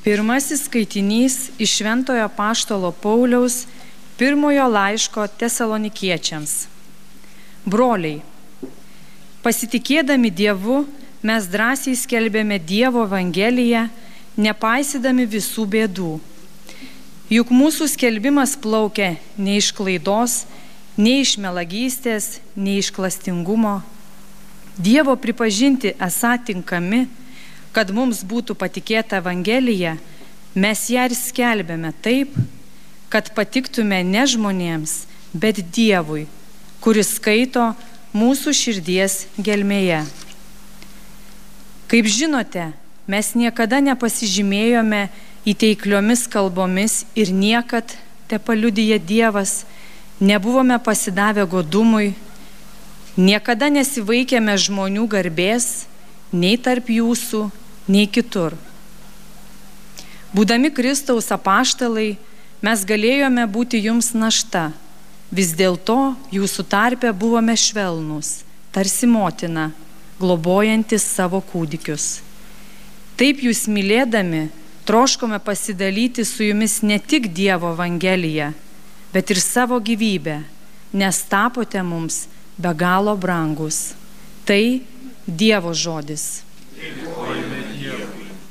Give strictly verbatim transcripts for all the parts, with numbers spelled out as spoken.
Pirmasis skaitinys iš Šventojo Apaštalo Pauliaus pirmojo laiško Tesalonikiečiams. Broliai, pasitikėdami Dievu, mes drąsiai skelbėme Dievo Evangeliją, nepaisydami visų bėdų. Juk mūsų skelbimas plaukia ne iš klaidos, ne iš melagystės, ne iš klastingumo. Dievo pripažinti esą tinkami, kad mums būtų patikėta Evangelija, mes ją ir skelbėme taip, kad patiktume ne žmonėms, bet Dievui, kuris skaito mūsų širdies gelmėje. Kaip žinote, mes niekada nepasižymėjome įteikliomis kalbomis ir niekad, tepaliudija Dievas, nebuvome pasidavę godumui, niekada nesivaikėme žmonių garbės, nei tarp jūsų, nei kitur. Būdami Kristaus apaštalai, mes galėjome būti jums našta, vis dėlto jūsų tarpe buvome švelnūs, tarsi motina, globojantis savo kūdikius. Taip jūs mylėdami, troškome pasidalyti su jumis ne tik Dievo Evangeliją, bet ir savo gyvybę, nes tapote mums be galo brangus. Tai Dievo žodis. Dėkojame Dievui.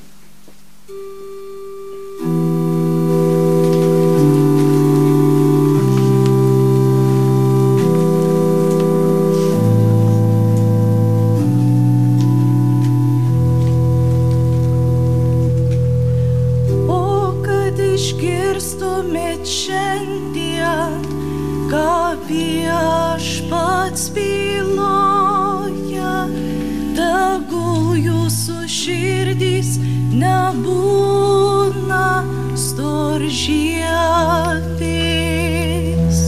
O kad išgirstumėt šiandien, ką Viešpats byloja, tegul jūsų širdys nebūna storžievis.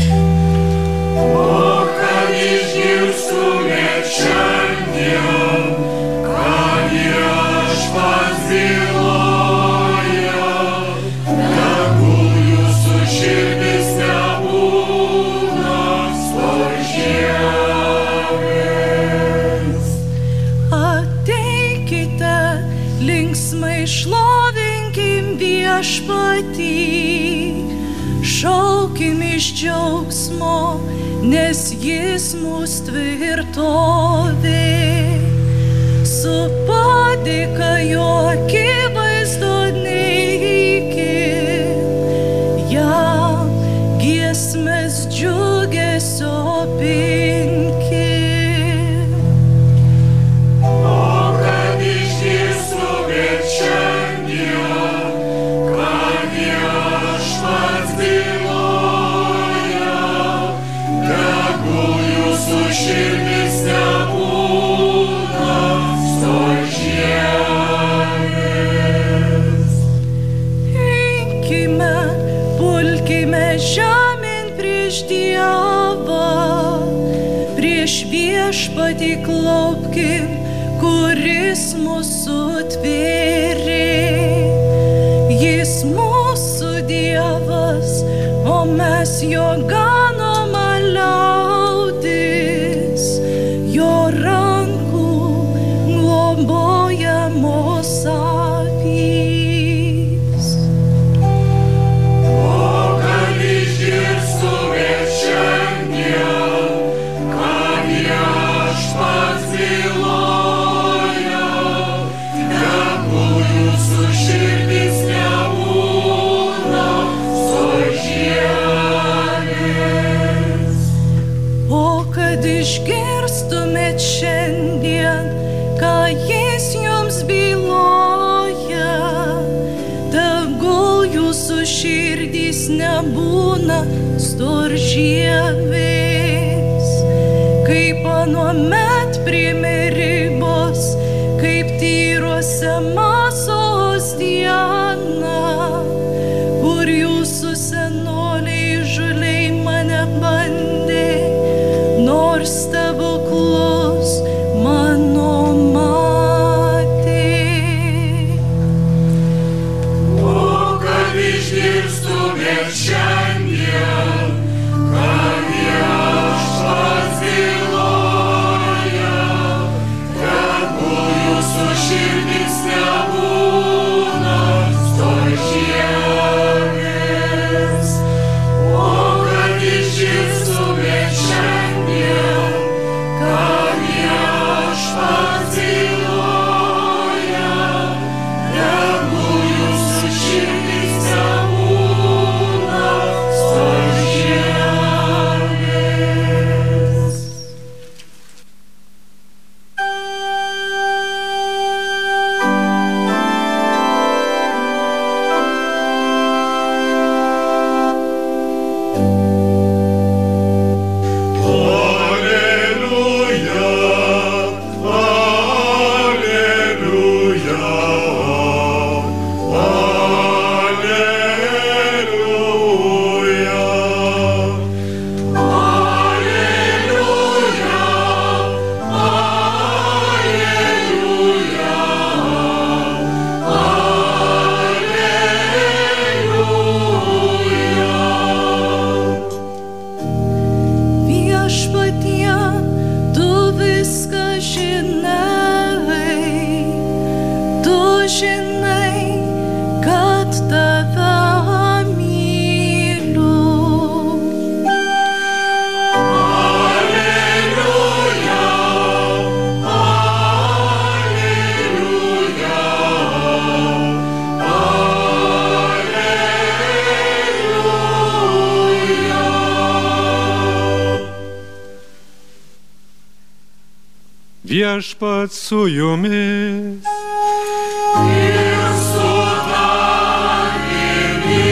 O kad išgirstumėt šiandien, ką Viešpats byloja, tegul jūsų širdys nebūna storžievis. Ateikite, linksmai šlovinkim Viešpatį, šaukim iš džiaugsmo, nes jis mūs tvirtovė. Su padėka jo akivaizdon eikim, jam giesmes džiugesio pinkim. O kad išgirstumėt šiandien, ką Viešpats byloja, tegul jūsų širdis nebūna storžievis. Eikime, pulkime žemėn prieš Dievą, prieš Viešpatį klaupkim, kuris mūsų tvėrė. Jis mūsų Dievas, o mes jo ganoma liaudis, jo rankų globojamos avys. O kad išgirstumėt šiandien, ką Viešpats byloja, tegul jūsų širdis nebūna storžievis. O kad išgirstumėt šiandien, ką jis jums byloja, tegul jūsų širdys nebūna storžievis. Kaip anuomet priėmė ribos, kaip tyruose Masos dieną, kur jūsų senoliai įžūliai mane bandė, nors stebuklus mano matė. O kad išgirstumėt šiandien, ką Viešpats byloja, tegul jūsų širdis nebūna žinai, kad tave myliu. Alleluja, alleluja, alleluja. Viešpats su jumis. Ir su tavimi.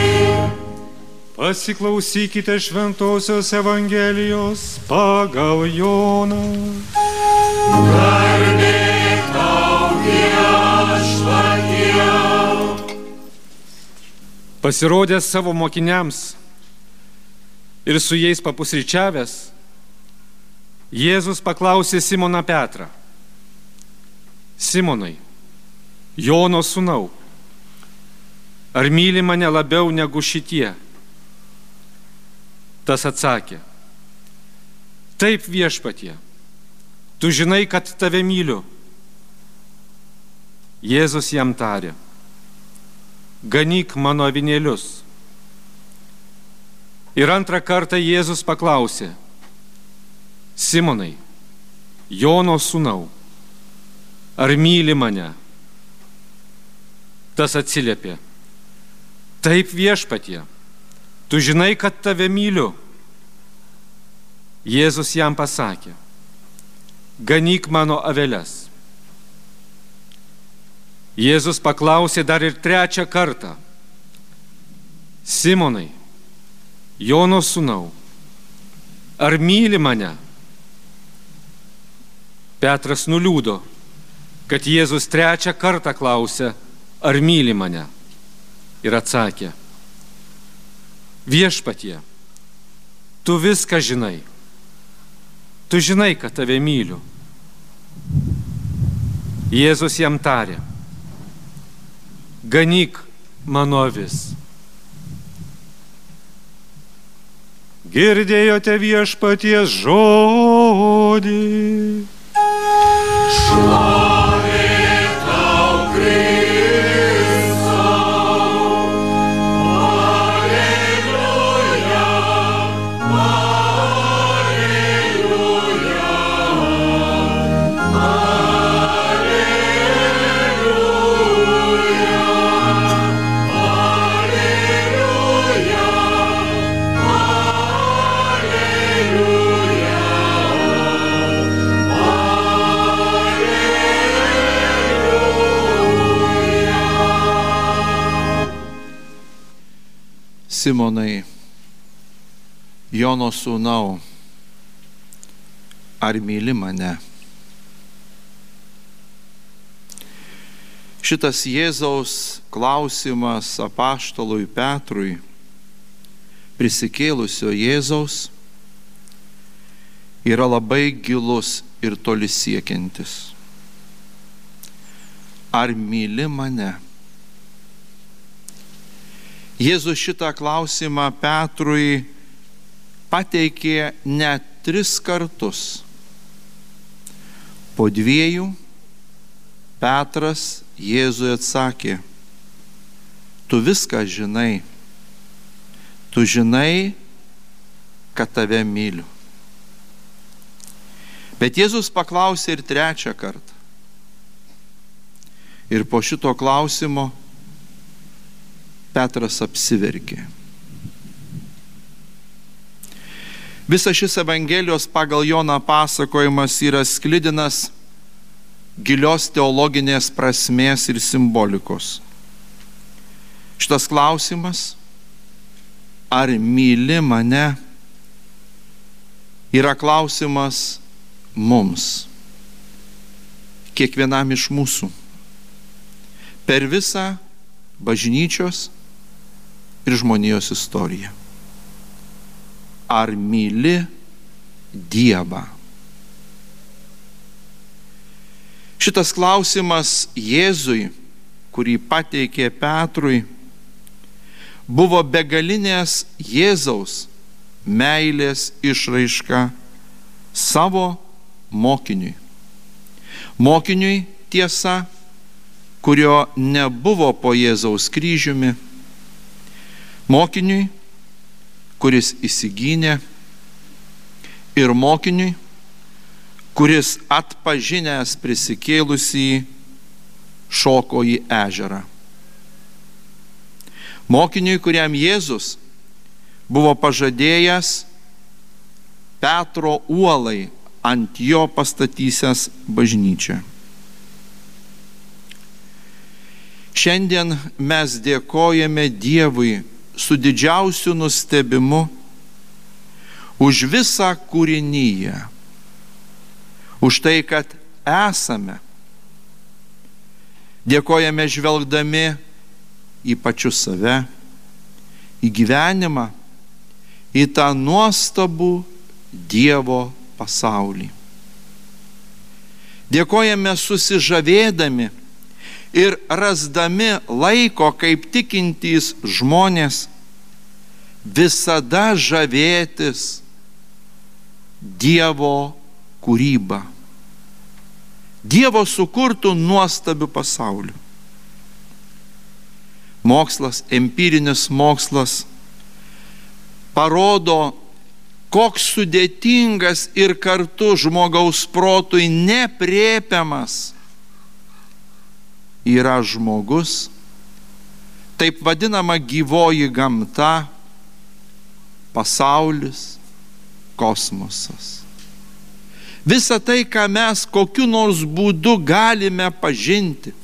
Pasiklausykite Šventosios Evangelijos pagal Joną. Garbė tau, Viešpatie. Pasirodęs savo mokiniams ir su jais papusryčiavęs, Jėzus paklausė Simoną Petrą: Simonai, Jono sūnau, ar myli mane labiau negu šitie? Tas atsakė: Taip, Viešpatie, tu žinai, kad tave myliu. Jėzus jam tarė: Ganyk mano avinėlius. Ir antrą kartą Jėzus paklausė: Simonai, Jono sūnau, ar myli mane? Tas atsiliepė: Taip, Viešpatie, tu žinai, kad tave myliu. Jėzus jam pasakė: Ganyk mano aveles. Jėzus paklausė dar ir trečią kartą: Simonai, Jono sūnau, ar myli mane? Petras nuliūdo, kad Jėzus trečią kartą klausė, ar myli mane, ir atsakė: Viešpatie, tu viską žinai. Tu žinai, kad tave myliu. Jėzus jam tarė: Ganyk mano avis. Girdėjote Viešpaties žodį. Šlovė tau, Kristau. Alleluja, alleluja, alleluja, alleluja, Simonai, Jono sūnau, ar myli mane? Šitas Jėzaus klausimas apaštalui Petrui, prisikėlusio Jėzaus, yra labai gilus ir toli siekiantis. Ar myli mane? Jėzus šitą klausimą Petrui pateikė net tris kartus. Po dviejų Petras Jėzui atsakė: Tu viską žinai, tu žinai, kad tave myliu. Bet Jėzus paklausė ir trečią kartą. Ir po šito klausimo Petras apsiverkė. Visas šis Evangelijos pagal Joną pasakojimas yra sklidinas gilios teologinės prasmės ir simbolikos. Šitas klausimas, ar myli mane, yra klausimas mums, kiekvienam iš mūsų, per visą bažnyčios ir žmonijos istoriją. Ar myli Dievą? Šitas klausimas Jėzui, kurį pateikė Petrui, buvo begalinės Jėzaus meilės išraiška savo mokiniui. Mokiniui, tiesa, kurio nebuvo po Jėzaus kryžiumi, mokiniui, kuris įsigynė, ir mokiniui, kuris atpažinęs prisikėlusį šoko į ežerą. Mokiniui, kuriam Jėzus buvo pažadėjęs Petro uolai ant jo pastatysias bažnyčią. Šiandien mes dėkojame Dievui su didžiausiu nustebimu už visą kūriniją, už tai, kad esame. Dėkojame žvelgdami į pačius save, į gyvenimą, į tą nuostabų Dievo pasaulį. Dėkojame susižavėdami ir rasdami laiko, kaip tikintys žmonės, visada žavėtis Dievo kūryba, Dievo sukurtų nuostabių pasaulių. Mokslas, empirinis mokslas parodo, koks sudėtingas ir kartu žmogaus protui nepriepiamas yra žmogus, taip vadinama gyvoji gamta, pasaulis, kosmosas. Visa tai, ką mes kokiu nors būdu galime pažinti,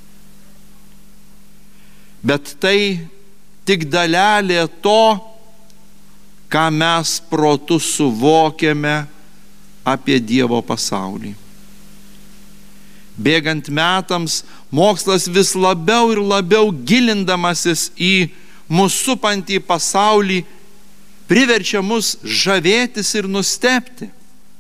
bet tai tik dalelė to, ką mes protu suvokiame apie Dievo pasaulį. Bėgant metams, mokslas vis labiau ir labiau gilindamasis į mūsų supantį pasaulį priverčia mus žavėtis ir nustebti.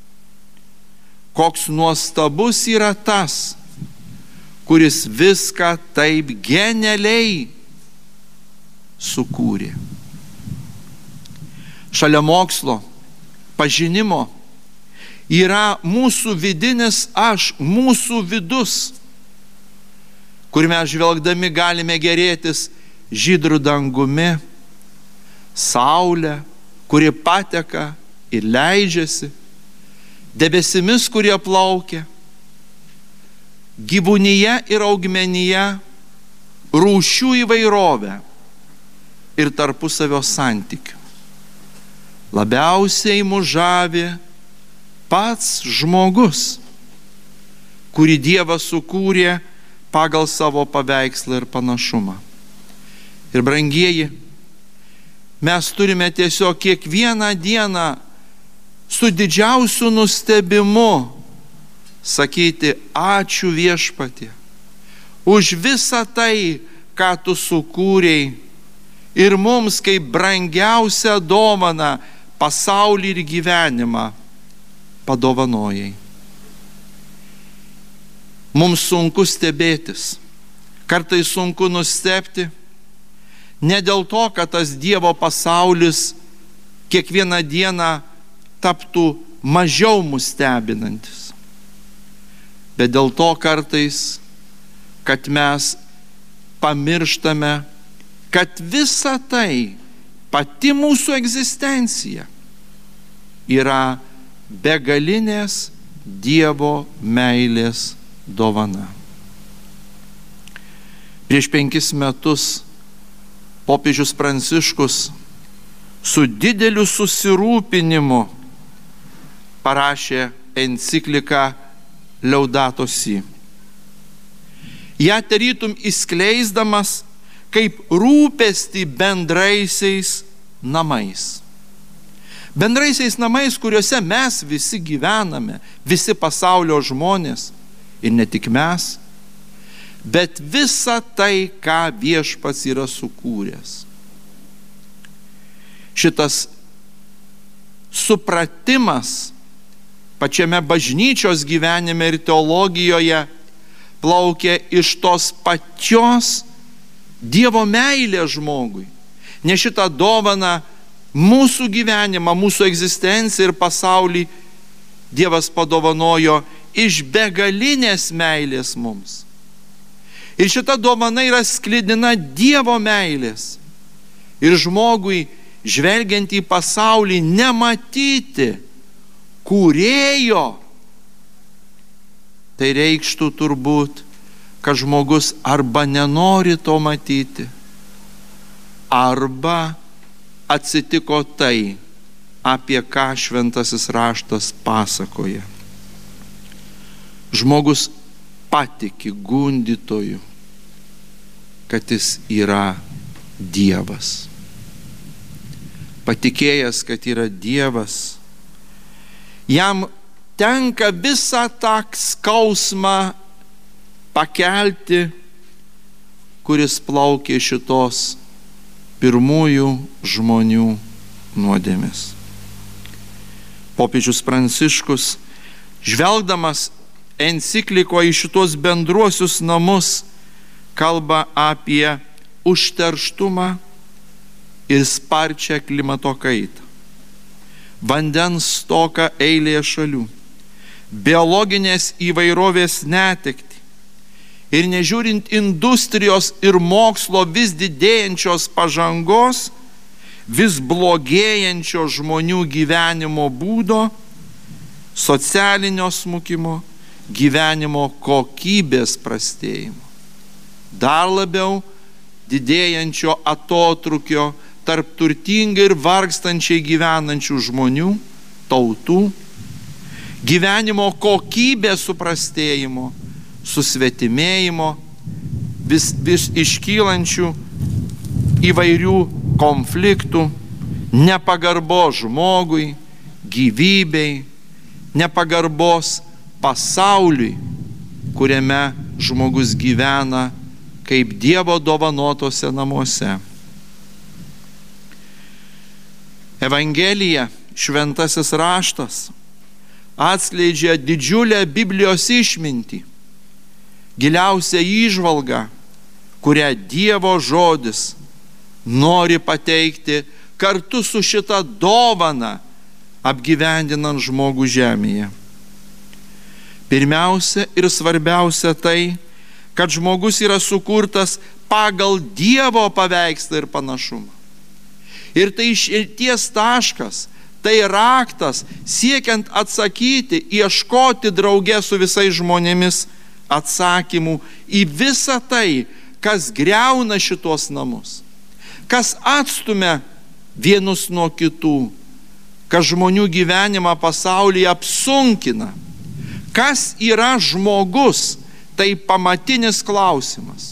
Koks nuostabus yra tas, kuris viską taip genialiai sukūrė. Šalia mokslo, pažinimo yra mūsų vidinis aš, mūsų vidus, kur mes žvelgdami galime gerėtis žydru dangumi, saulė, kuri pateka ir leidžiasi, debesimis, kurie plaukia, gyvūnyje ir augmenyje, rūšių įvairovę ir tarpusavio santykių. Labiausiai mus žavi pats žmogus, kurį Dievas sukūrė pagal savo paveikslą ir panašumą. Ir brangieji, mes turime tiesiog kiekvieną dieną su didžiausiu nustebimu sakyti ačiū Viešpatie už visą tai, ką tu sukūrei ir mums kaip brangiausią dovaną pasaulį ir gyvenimą padovanojai. Mums sunku stebėtis, kartais sunku nustebti, ne dėl to, kad tas Dievo pasaulis kiekvieną dieną taptų mažiau mus stebinantis, bet dėl to kartais, kad mes pamirštame, kad visa tai, pati mūsų egzistencija yra begalinės Dievo meilės dovana. Prieš penkis metus popiežius Pranciškus su dideliu susirūpinimu parašė encikliką Laudato Si. Ja tarytum įskleisdamas kaip rūpestį bendraisiais namais. Bendraisiais namais, kuriuose mes visi gyvename, visi pasaulio žmonės, ir ne tik mes, bet visa tai, ką Viešpats yra sukūręs. Šitas supratimas pačiame bažnyčios gyvenime ir teologijoje plaukia iš tos pačios Dievo meilė žmogui. Ne šitą dovaną mūsų gyvenimą, mūsų egzistenciją ir pasaulį Dievas padovanojo iš begalinės meilės mums. Ir šita dovana yra sklidina Dievo meilės. Ir žmogui, žvelgiant į pasaulį, nematyti kūrėjo. Tai reikštų turbūt, kad žmogus arba nenori to matyti, arba atsitiko tai, apie ką šventasis raštas pasakoja. Žmogus patiki gundytoju, kad jis yra Dievas. Patikėjęs, kad yra Dievas, jam tenka visą tą skausmą pakelti, kuris plaukė šitos pirmųjų žmonių nuodėmės. Popiežius Pranciškus, žvelgdamas encikliko į šitos bendruosius namus, kalba apie užterštumą ir sparčią klimato kaitą, vandens stoką eilėje šalių, biologinės įvairovės netektį ir nežiūrint industrijos ir mokslo vis didėjančios pažangos, vis blogėjančio žmonių gyvenimo būdo, socialinio smukimo, gyvenimo kokybės prastėjimo. Dar labiau didėjančio atotrūkio tarp turtingai ir vargstančiai gyvenančių žmonių, tautų, gyvenimo kokybės suprastėjimo, susvetimėjimo, vis, vis iškylančių įvairių konfliktų, nepagarbos žmogui, gyvybei, nepagarbos pasauliui, kuriame žmogus gyvena kaip Dievo dovanotose namuose. Evangelija, šventasis raštas, atskleidžia didžiulę Biblijos išmintį, giliausią įžvalgą, kurią Dievo žodis nori pateikti kartu su šita dovana, apgyvendinant žmogų žemėje. Pirmiausia ir svarbiausia tai, kad žmogus yra sukurtas pagal Dievo paveikslą ir panašumą. Ir tai išeities taškas, tai raktas, siekiant atsakyti, ieškoti drauge su visais žmonėmis atsakymų į visą tai, kas griauna šitos namus, kas atstumia vienus nuo kitų, kas žmonių gyvenimą pasaulyje apsunkina. Kas yra žmogus? Tai pamatinis klausimas.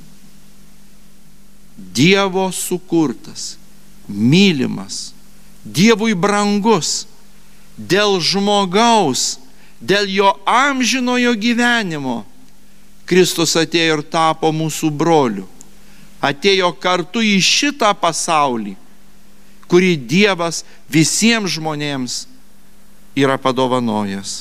Dievo sukurtas, mylimas, Dievui brangus, dėl žmogaus, dėl jo amžinojo gyvenimo. Kristus atėjo ir tapo mūsų broliu. Atėjo kartu į šitą pasaulį, kurį Dievas visiems žmonėms yra padovanojęs.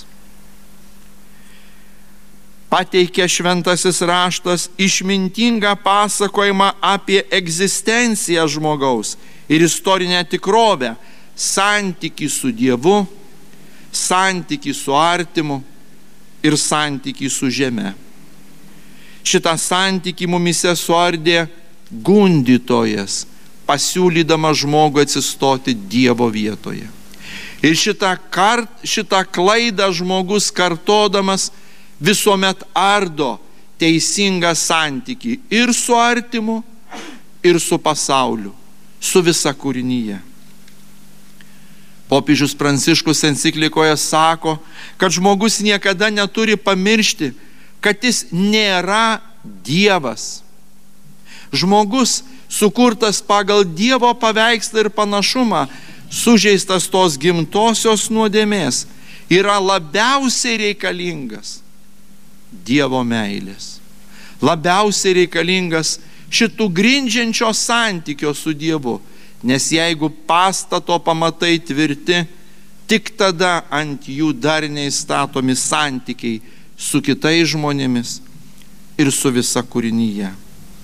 Pateikia šventasis raštas išmintingą pasakojimą apie egzistenciją žmogaus ir istorinę tikrovę, santykį su Dievu, santykį su artimu ir santykį su žeme. Šitą santykį mumise suardė gundytojas, pasiūlydama žmogui atsistoti Dievo vietoje. Ir šitą, kart, šitą klaidą žmogus kartodamas visuomet ardo teisingą santykį ir su artimu, ir su pasauliu, su visa kūrinyje. Popiežius Pranciškus enciklikoje sako, kad žmogus niekada neturi pamiršti, kad jis nėra Dievas. Žmogus, sukurtas pagal Dievo paveikslą ir panašumą, sužeistas tos gimtosios nuodėmės, yra labiausiai reikalingas Dievo meilės. Labiausiai reikalingas šitų grindžiančio santykio su Dievu, nes jeigu pastato pamatai tvirti, tik tada ant jų darniai statomi santykiai su kitais žmonėmis ir su visa kūrinyje.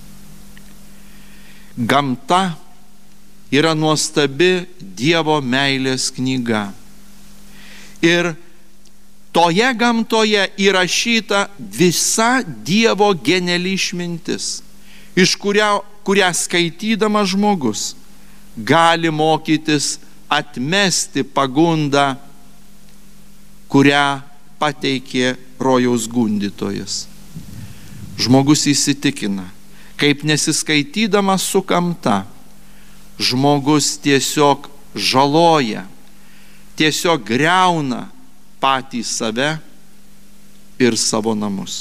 Gamta yra nuostabi Dievo meilės knyga. Ir Toje gamtoje įrašyta visa Dievo geniali išmintis, iš kurio, kurią skaitydamas žmogus gali mokytis atmesti pagundą, kurią pateikė rojaus gundytojas. Žmogus įsitikina, kaip nesiskaitydamas su gamta, žmogus tiesiog žaloja, tiesiog griauna patį save ir savo namus.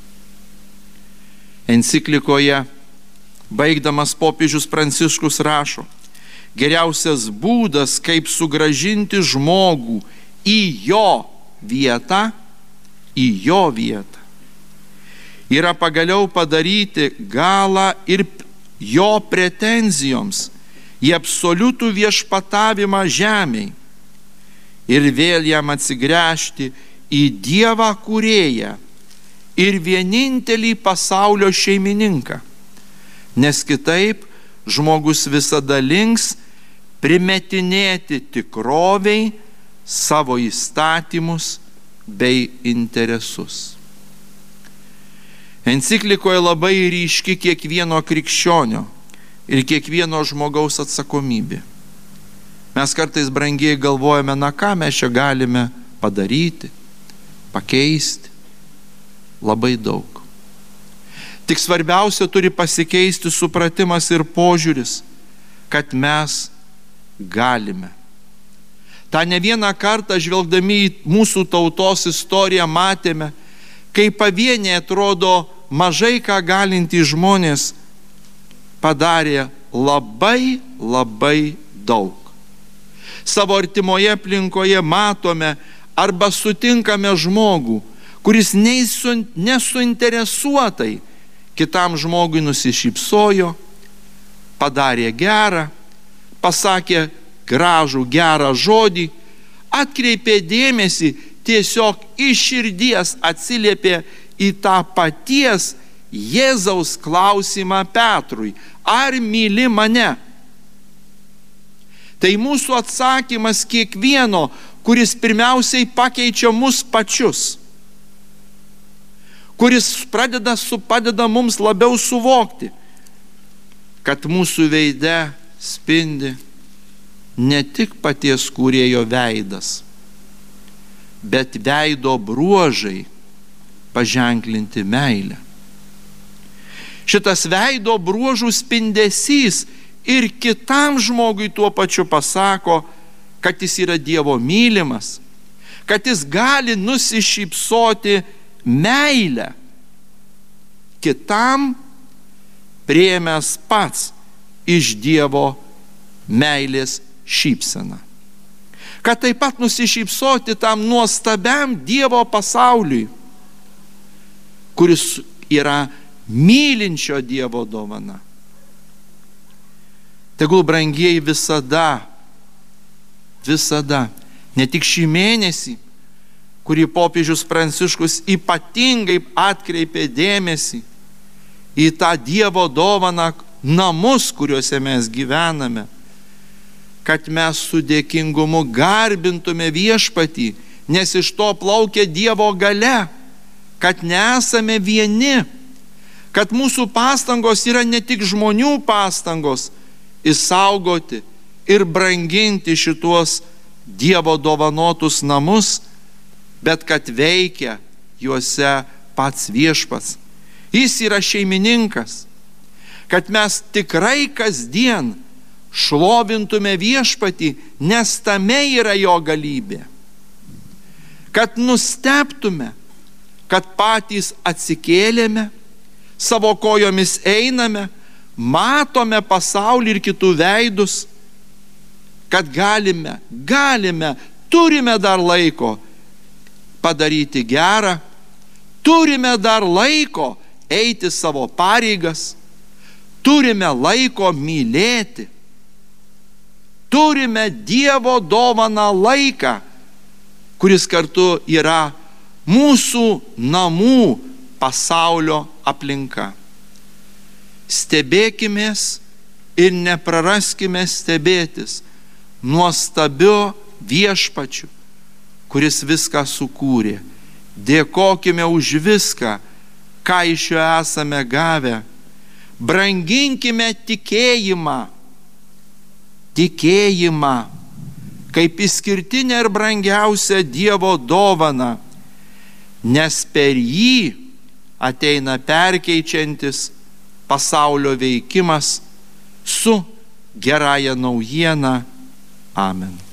Enciklikoje, baigdamas popiežius Pranciškus rašo, geriausias būdas, kaip sugrąžinti žmogų į jo vietą, į jo vietą, yra pagaliau padaryti galą ir jo pretenzijoms į absoliutų viešpatavimą žemėj ir vėl jam atsigręžti į Dievą kūrėją ir vienintelį pasaulio šeimininką, nes kitaip žmogus visada links primetinėti tikroviai savo įstatymus bei interesus. Enciklikoje labai ryški kiekvieno krikščionio ir kiekvieno žmogaus atsakomybė. Mes kartais brangiai galvojame, na ką mes čia galime padaryti, pakeisti. Labai daug. Tik svarbiausia turi pasikeisti supratimas ir požiūris, kad mes galime. Ta ne vieną kartą žvelgdami į mūsų tautos istoriją matėme, kai pavieniai atrodo mažai ką galintys žmonės padarė labai, labai daug. Savo artimoje aplinkoje matome arba sutinkame žmogų, kuris nesuinteresuotai kitam žmogui nusišypsojo, padarė gerą, pasakė gražų, gerą žodį, atkreipė dėmesį, tiesiog iš širdies atsiliepė į tą paties Jėzaus klausimą Petrui: ar myli mane? Tai mūsų atsakymas kiekvieno, kuris pirmiausiai pakeičia mus pačius, kuris pradeda, su, padeda mums labiau suvokti, kad mūsų veide spindi ne tik paties kūrėjo veidas, bet veido bruožai paženklinti meilę. Šitas veido bruožų spindesys ir kitam žmogui tuo pačiu pasako, kad jis yra Dievo mylimas, kad jis gali nusišypsoti meilę kitam, priėmęs pats iš Dievo meilės šypseną. Kad taip pat nusišypsoti tam nuostabiam Dievo pasauliui, kuris yra mylinčio Dievo dovana. Tegul, brangieji, visada, visada, ne tik šį mėnesį, kurį popiežius Pranciškus ypatingai atkreipė dėmesį į tą Dievo dovaną, namus, kuriuose mes gyvename, kad mes su dėkingumu garbintume viešpatį, nes iš to plaukia Dievo galia, kad nesame vieni, kad mūsų pastangos yra ne tik žmonių pastangos išsaugoti ir branginti šituos Dievo dovanotus namus, bet kad veikia juose pats viešpats. Jis yra šeimininkas, kad mes tikrai kasdien šlovintume viešpatį, nes tame yra jo galybė. Kad nustebtume, kad patys atsikėlėme, savo kojomis einame, matome pasaulį ir kitų veidus, kad galime, galime, turime dar laiko padaryti gerą, turime dar laiko eiti savo pareigas, turime laiko mylėti, turime Dievo dovaną laiką, kuris kartu yra mūsų namų pasaulio aplinka. Stebėkimės ir nepraraskime stebėtis nuostabiu viešpačiu, kuris viską sukūrė. Dėkokime už viską, ką iš jo esame gavę. Branginkime tikėjimą, tikėjimą, kaip išskirtinę ir brangiausią Dievo dovaną, nes per jį ateina perkeičiantis pasaulio veikimas su gerąja naujiena. Amen.